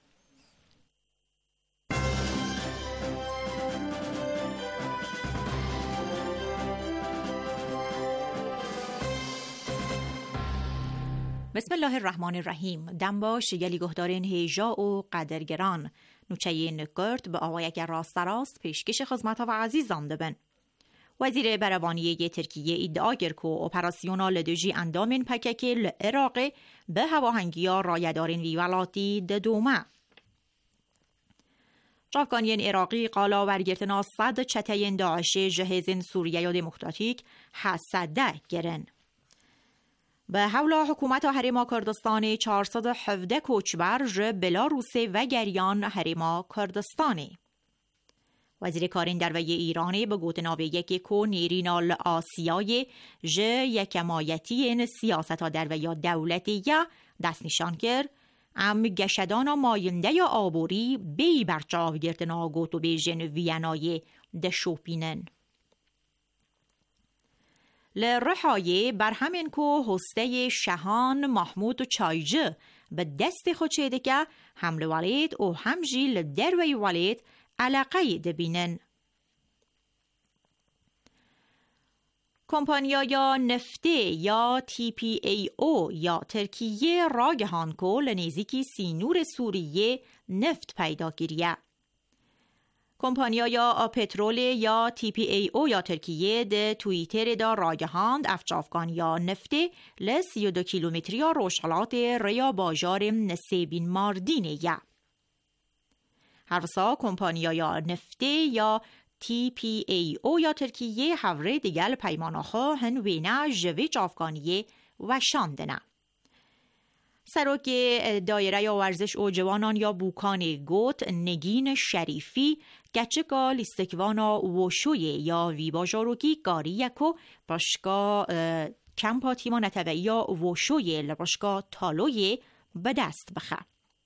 بسم الله الرحمن الرحیم دنباش گلی گهدارین هیجا و قدرگران نوچه نکرد به آقای اگر راست راست پیشکش خدمت و عزیزان دبن وزیر بروانی ترکیه ادعا کرد که اپراسیونال دژی اندامین پککی لعراق به هواهنگیا رایدارین ویولاتی ددومه. جافگانین عراقی قالا ورگرتنا صد چتین داعش جهزین سوریه یا دموکراتیک حسده گرن. به حولا حکومت هریما کردستان چهارصد و هفده کوچبر ج بلاروس و گریان هریما کردستانی. وزیر کارین در وی ایرانی به گوتنابه یکی کو نیرینال آسیای ج یکمایتی این سیاست ها در وی دولتی یا دست نشان کرد ام گشدان ماینده یا آبوری بی برچاو گرتنا گوتو بیجن وینای دشوپینن. لرحایه بر همین کو هسته شهان محمود چایجه به دست خود چیده که حمل ولید و همجی لدروی ولید علاقه دبینن. کمپانیای نفتی یا تی پی ای او یا ترکیه راگهان کو لنزیکی سینور سوریه نفت پیدا گیریه. کمپانیای پترول یا تی پی ای او یا ترکیه ده توییتر دا راگهاند افچافگان یا نفتی ل سی و دو کیلومتری روشالات ریا باجار نسیبین ماردینه یا. هرسا کمپانیای نفتی یا تی پی ای او یا ترکیه حوره دیگل پیماناخا هنوینه جویج افغانیه و شاندنه. سروک دایره یا ورزش او جوانان یا بوکان گوت نگین شریفی گچگا لیستکوانا وشوی یا ویباجاروکی گاری یکو باشگاه کمپا تیما نتوی یا وشوی لباشگاه تالوی به دست بخه.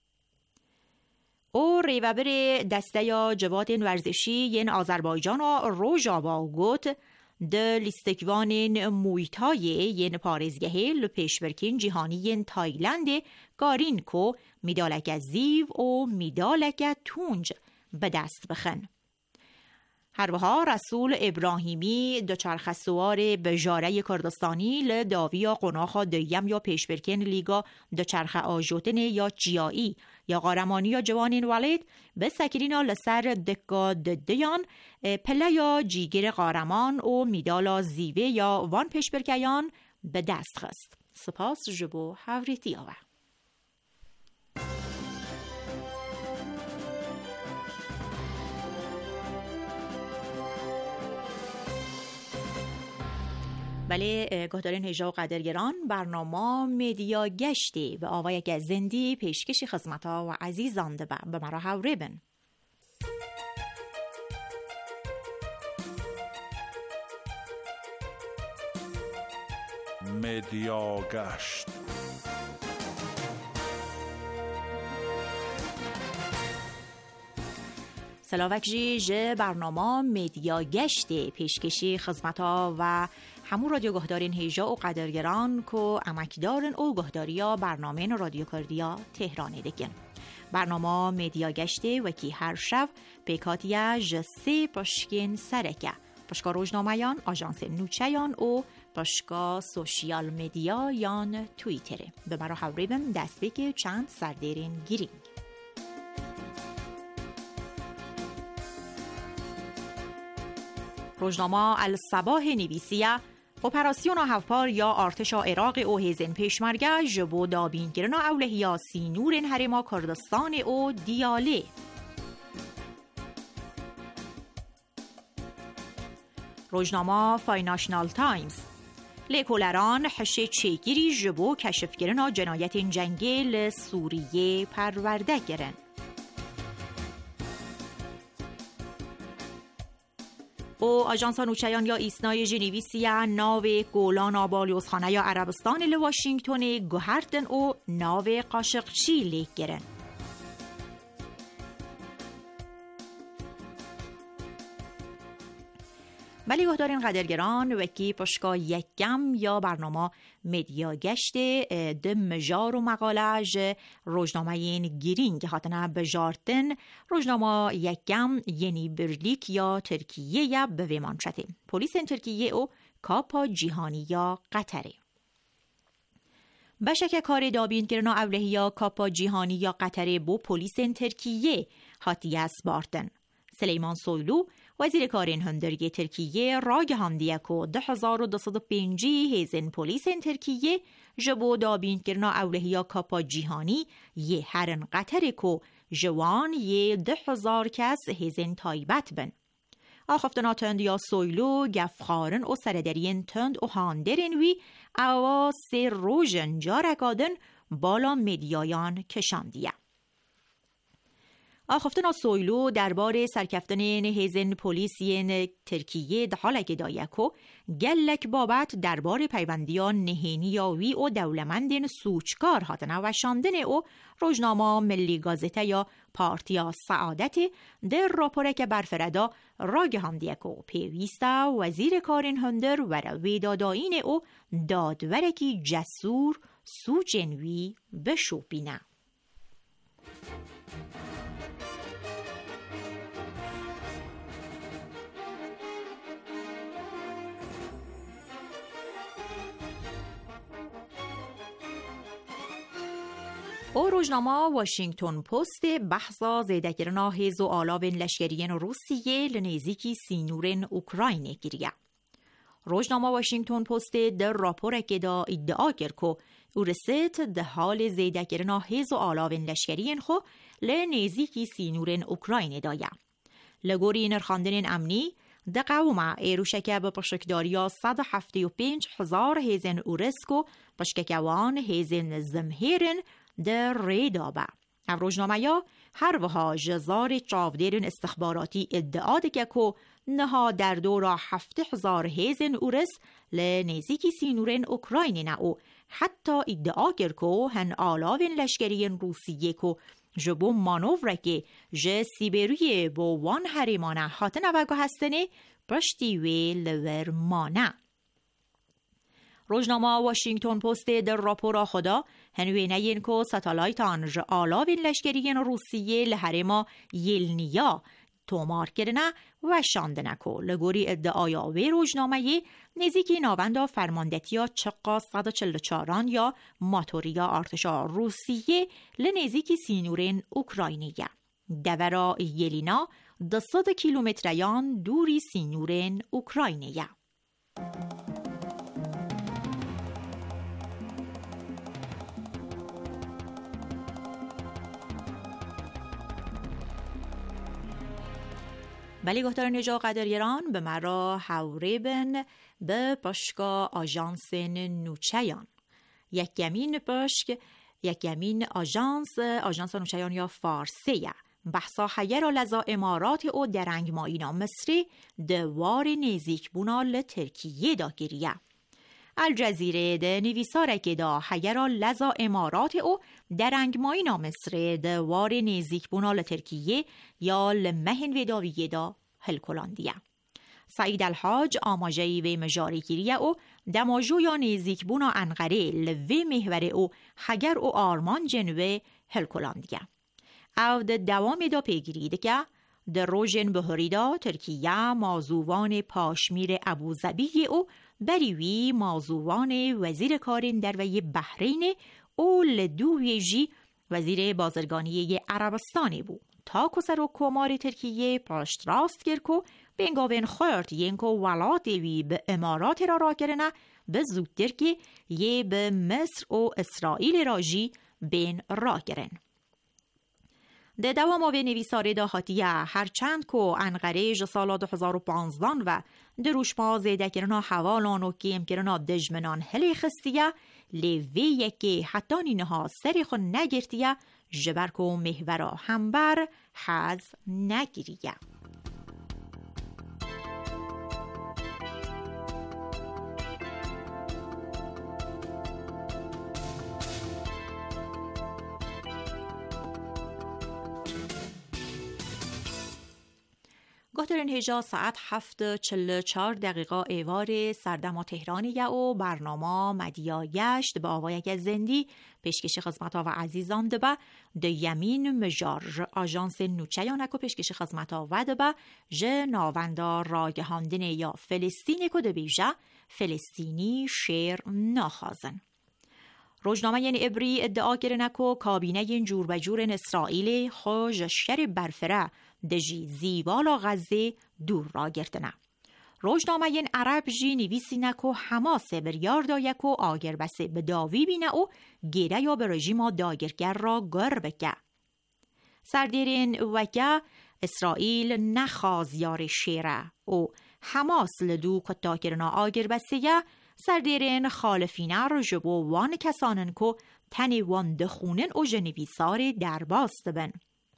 او ریوبر دسته یا جوات ورزشی ین آذربایجان و روژاوا گوت ده لیستکوان مویتای ین پارزگهه لپیشبرکین جیهانی ین تایلند گارین کو میدالک زیو و میدالک تونج به دست بخن. هروها رسول ابراهیمی دوچرخه سوار بجاره کردستانی لداوی یا قناخا دیم یا پیشبرکن لیگا دوچرخه آجوتن یا جیایی یا قارمانی یا جوانین ولید به سکرینا لسر دکا ددیان پله یا جیگر قارمان و میدالا زیوه یا وان پیشبرکیان به دست خست. سپاس جبو حوریتی آوه. بله گهدارین هجا و قدرگران برنامه مدیا گشتی به آوای که زندی پیشکشی خدمتا و عزیزان ده به مرا هوری بن. مدیا گشت سلاوک جی جه برنامه مدیا گشتی پیشکشی خدمتا و همون رادیو گهدارین هیجا و قدرگران که امکدارن او گهداریا برنامه رادیو کردیا تهرانی دکن. برنامه مدیا گشتی و کی هر شب پیکاتیا جسی پشکین سرکه پشکا روزنامه‌یان، آژانس نوچه‌یان و پشکا سوشیال مدیا یان توییتره. به مرا حوریبن دست بگی چند سردیرین گیرینگ. روزنامه الصباح نویسیه اپراسیون هفپار یا ارتش عراق او هیزن پیشمرگه جبو دابین گرنا اولهیا سینورن هرما کردستان او دیاله. روزنامه فاینانشال تایمز لیکولران حشه چیگیری جبو کشف گرنا جنایت جنگی لسوریه پرورده گرن. او آژانس نوچه‌یان یا ایسنای جنیویسیا ناو گولان آبالیوز خانه یا عربستان لواشنگتون گوهردن او ناو قاشقچی لیک گرن. ولی گهدارین قدرگران وکی پشکا یکم یا برنامه مدیا گشت ده مجار و مقالج روزنامه این گیرینگ هاتنه بجارتن روزنامه یکم یعنی برلیک یا ترکیه یا به ویمانشته پولیس ترکیه او کاپا جیهانی یا قطره. بشک کار دابین کرنا اولهی یا کاپا جیهانی یا قطره بو پولیس ترکیه هاتی از بارتن. سلیمان سویلو وزیر کارین هندرگی ترکیه راگ هندیه که ده هزار و دوصد و پنجی هیزن پولیس ترکیه جبو دابین کرنا اولهیا کاپا جیهانی یه هرن قطره که جوان یه ده هزار کس هیزن تایبت بن. آخفتنا تند یا سویلو گفخارن و سردرین تند و هاندرین وی اوا سه روژن جارکادن بالا مدیایان کشاندیه. آخفتنا سویلو درباره سرکفتن هیزن پولیسین ترکیه ده حالک دایکو گلک بابت درباره پیوندیان نهینیاوی و دولمندین سوچکار هاتنه و شاندن او روزنامه ملی گازته یا پارتیا سعادت در راپورک برفردا راگ همدیکو پیویسته وزیر کارین هندر و رویداداین او دادورکی جسور سوچنوی بشوپینه. او روزنامه واشنگتن پست بحثا زیدگرنا هیز و آلاوین لشکرین روسیه لنیزیکی سینورن اوکراین گیریه. روزنامه واشنگتن پست در راپورک دا ادعا کرد که او رسید ده حال زیدگرنا هیز و آلاوین لشکرین خو لنیزیکی سینورن اوکراین دایه. لگوری نرخاندن امنی ده قومه ایروشکه به پشکداریا صد و هفتاد و پنج هزار هیزن اورسکو پشککوان هیزن زمهیرن در ریدابه. او روزنامه یا هر وها جزار چاودیرن استخباراتی ادعا دکه که نها در دورا هفته هزار هیزن اورس لنزیکی سینورن اوکراین نه او حتی ادعا کرد که هن آلاوین لشکرین روسیه که جبو مانور که جه سیبریه با وان هریمانه حاتنه وگه هستنه پشتی وی لور مانه. روزنامه واشنگتن پست در راپورا خدا هنوینه این که ستالایت آنج آلاوین لشکرین روسیه لحرما یلنیا تومار کرنه و شاندنه که لگوری ادعایا و روزنامه نزیکی ناوندا فرماندتیا چقا صد و چل و چاران یا ماتوریا ارتشا روسیه لنزیکی سینورین اوکراینیه. دورا یلینا ده صد کیلومتریان دوری سینورین اوکراینیه. بله گهتر نجا قدرگران به مرا حوریبن به پشکا آژانس نوچیان یک یمین پشک یک یمین آژانس آژانس نوچیان یا فارسیه بحثا حیر و لزا امارات او درنگ مایینا مصری دوار نیزیک بونا لترکیه دا گریه الجزیره ده نویساره که دا حیر و لزا امارات او درنگ مایینا مصری دوار نیزیک بونا لترکیه یا لمهن وداویه دا هلکلاندیه سعید الحاج آماجهی و مجاریگیریه او دماجو یا نیزیک بونا انقره لوی محور او حگر او آرمان جنوه هلکلاندیه او ده دوام دا پیگیریده که در روژن بهریدا ترکیه مازووان پاشمیر ابوظبی او بریوی مازووان وزیر کارین در وی بحرین او لدو ویجی وزیر بازرگانی عربستانی بود تا کسر و کمار ترکیه پاشت راست کرکو بینگاوین خورد ینکو ولات وی به امارات را را کرنه به زودتر که یه به مصر و اسرائیل راجی بین را کرن. ده دوام و نویساره دا حاتیه هرچند که انقره جسالا دو هزار و پانزدان و دروش ما زیده کرنا حوالان و کیم کرنا دجمنان هلی خستیه لیوی یکی حتی نینها سری خود نگرتیه جبرک و محورا همبر حز نگیریه. گهترین هجا ساعت هفت چل چار دقیقه ایوار سردما تهرانیه و برنامه مدیایشت به آوایک زندی پیشکش خدمت ها و عزیزان دبه ده یمین مجار آژانس نوچیانک و پیشکش خدمت ها و دبه جه ناوندا راگهاندن یا فلسطین که ده بیجه فلسطینی شیر ناخازن. روزنامه یعنی ابری ادعا کرنک و کابینه ین جور بجور اسرائیل خوش شر برفره دجی زیوالا غزه دور را گرتنه. روزنامه ین عرب جی نویسینک و حماس بریار دایک و آگر بسه به داوی بینه و گیره یا به رژیم داگرگر را گر بکه. سردیرین وکه اسرائیل نخواز یار شیره و حماس لدو کتا کرنا آگر بسه یه سردیرین خالفینه رو جبو وان کسانن که تنی وان دخونن و جنویسار در باست بن.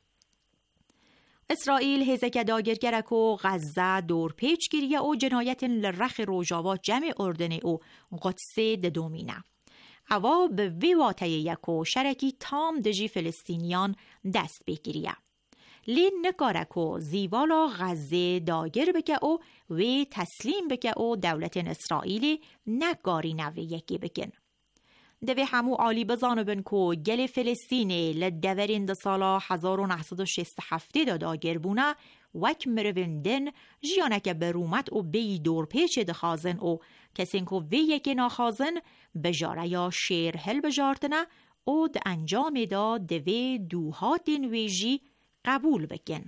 اسرائیل هزک داگرگرک و غزه دور پیچ گیریه و جنایت لرخ روژاوا جمع اردن و قدس ددومینه. اوا به وی واته یک و شرکی تام دجی فلسطینیان دست بگیریه. لین نکارک و زیوالا غزه داگر بکه و وی تسلیم بکه و دولت اسرائیل نگاری نوی یکی بکن. دوی همو عالی بزانبن که گل فلسطینی لدورین ده سالا هزار و نهصد و شصت و هفت دا داگر بونه وک مروندن جیانک برومت و بی دور پیچ دخازن و کسین که وی یکی ناخازن بجاره یا شیر هل بجارتنه و ده انجام دا دوی دوهاتین ویجی قبول بکن.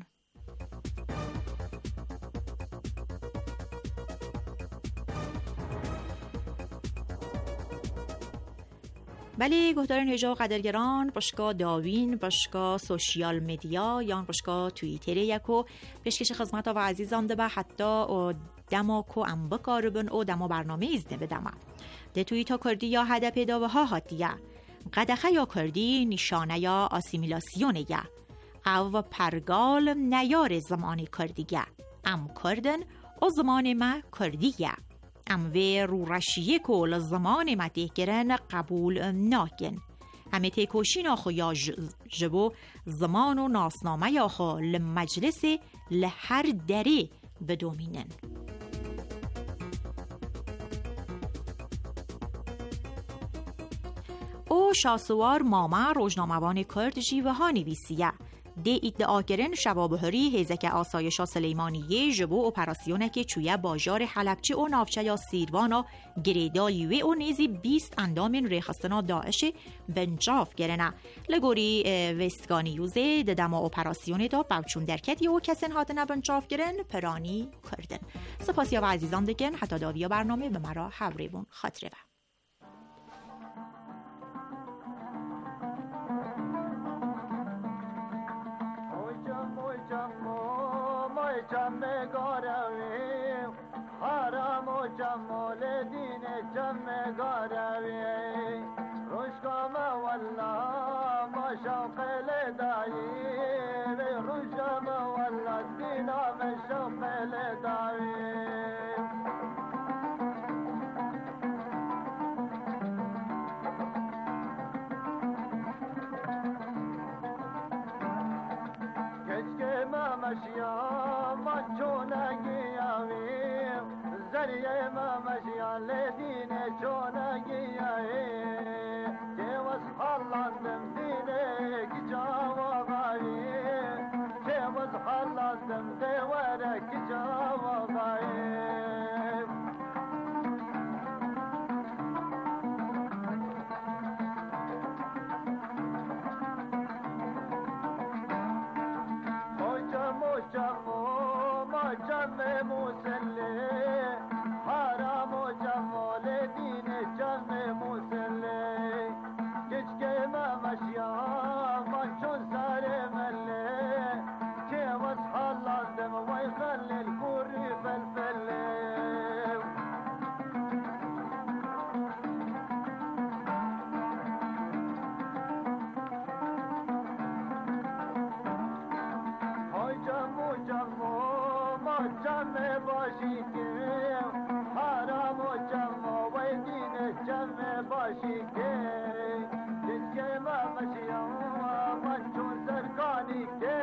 بله گهدارین هجا و قدرگران باشگاه داوین باشگاه سوشیال مدیا یا باشگاه توییتر یکو پیشکش خدمت ها و عزیزان ده به حتی دما کو ام بکاربن او دما برنامه ایزنه بدما ده توییت ها کردی یا هدف داوه ها هاتیه قدخه یا کردی نشانه یا آسیمیلاسیونه یا او پرگال نیار زمان کردیگه ام کردن او زمان ما کردیگه ام وی رو رشیه کل زمان ما تیکرن قبول ناکن همه تیکوشین آخو یا جبو زمان و ناسنامه یا خو لمجلس لهر دری بدومینن. او شاسوار ماما روزنامه‌وان کرد جیوه ها نویسیه ده ادعا کرن شبابهری هیزک آسایشا سلیمانیه جبو اپراسیونه که چویه باجار حلبچه و نافچه یا سیروانا گریدایی و و نیزی بیست اندامین ریخستنا داعش بنجاف گرنه لگوری وستگانیوزه ده دما اپراسیونه دا بوچون درکتی و کسین هاتنه بنجاف گرن پرانی کردن. سپاسی و عزیزان دکن حتی داوی برنامه به مرا حوریبون خاطره و جمع گاروی حرام و جمال دین جمع گاروی روشکام والله ما شوق لدایی روشکام والله دینا ما شوق لدایی مشیا ما چونگی آویم زریه ما مشیا لدین چونگی آویم جواز حالاندم دینه کی جواب آویم جواز حالاندم دواره کی جواب آویم جمو ما جمع مسلی حرام و جمال دین جمع مسلی کچکه ما مشیا من چون سر ملی که وز حالاندم وی خلی الکوری فلفلی جمع باشی که حرام و جمع و دین جمع باشی که جنگه ما مشیان من چون سرکانی که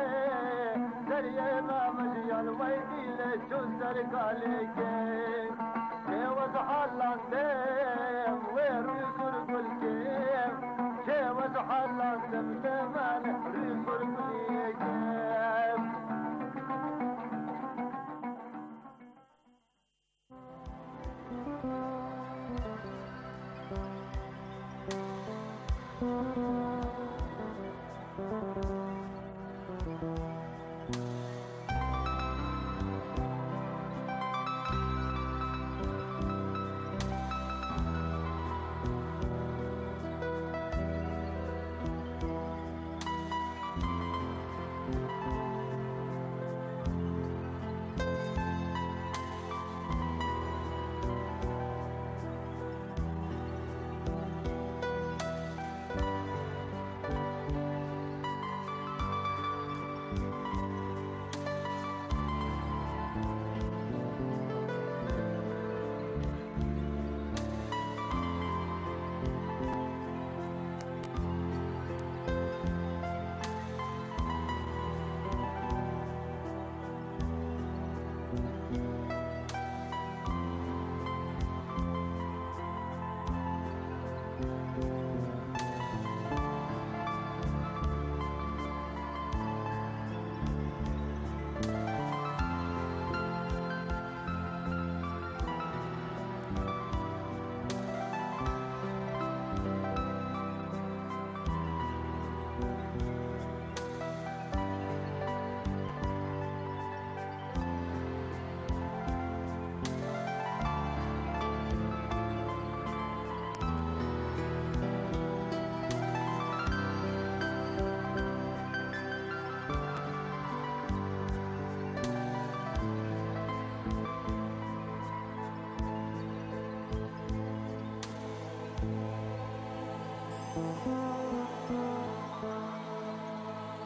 دریه ما مشیان و دین چون سرکانی که که وز حالاندم و روی سرگل که که وز حالاندم دمان روی سرگلی که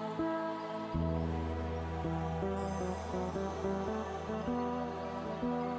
Thank you.